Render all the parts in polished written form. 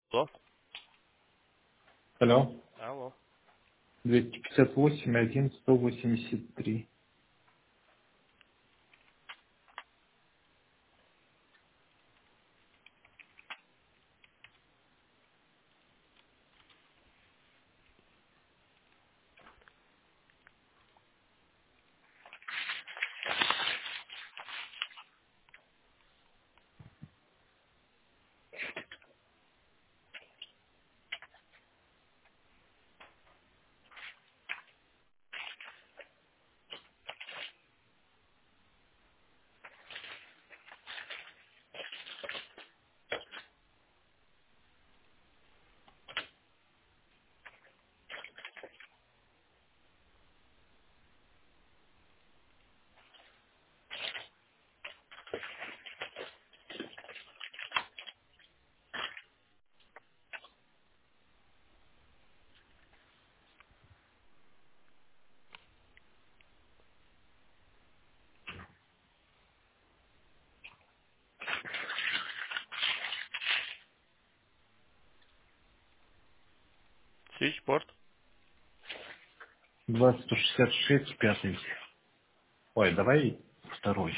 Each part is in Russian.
Алло? Алло. Алло. 258 1 183. Свитчборд. 2166 пятый. Ой, давай второй.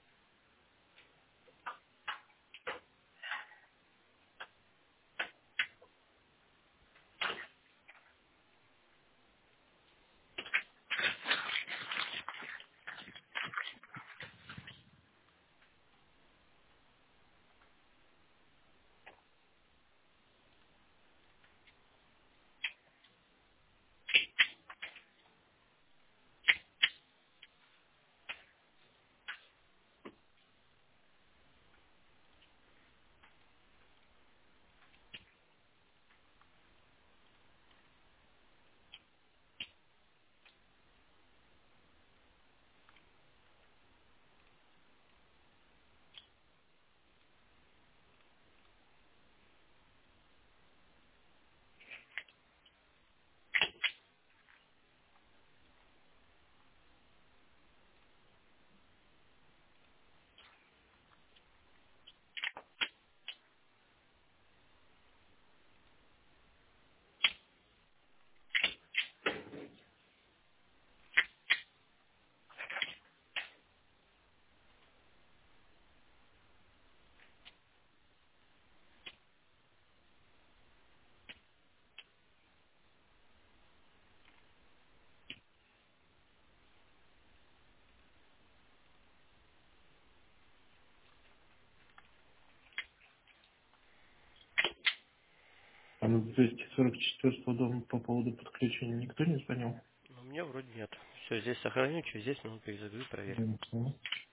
А на 244 дома по поводу подключения никто не звонил? Ну, мне вроде нет. Все, здесь сохраню, что здесь, ну, перезагрузить, проверим. Мгм.